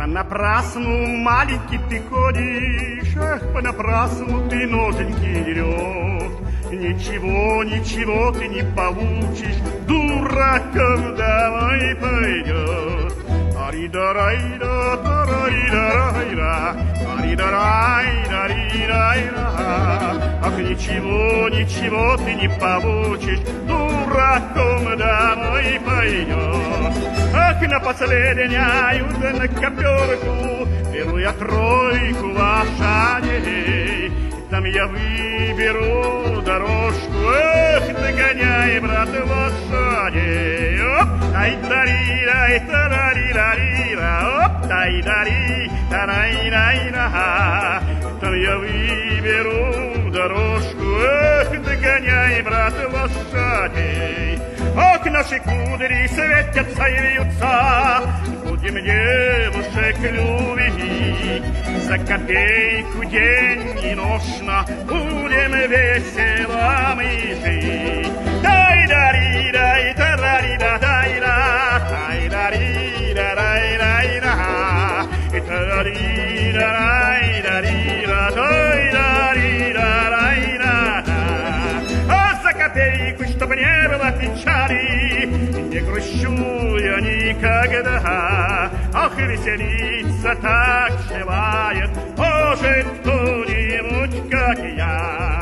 Понапрасну, маленький, ты ходишь, ах, понапрасну ты ноженьки дерешь. Ничего, ничего ты не получишь, дураком домой пойдешь. Аридарайда, тараридарайда, аридарайда-рирайда. Ах, ничего, ничего ты не получишь, дураком домой пойдешь. Ах, на последняю на коперку беру я тройку лошадей. Там я выберу дорожку, эх, догоняй, брат, лошадей. Оп, ай-дари, ай-тарари-дари-ра, оп, ай-дари, тарай-рай-ра. Там я выберу дорожку, эх, догоняй, брат, лошадей. Ох, наши кудри светятся и вьются, будем девушек любить. За копейку день и ношно будем весело мы жить. Дай-дари-дай, тарари-да-дай-да, дай-дари-да-дай-дай-да, тарари-да-дай-дари-да-дай-дари-да-дай-да. А за копейку, чтоб не было печали, не грущу я никогда. Ах, веселиться так желает, может, кто-нибудь, как я.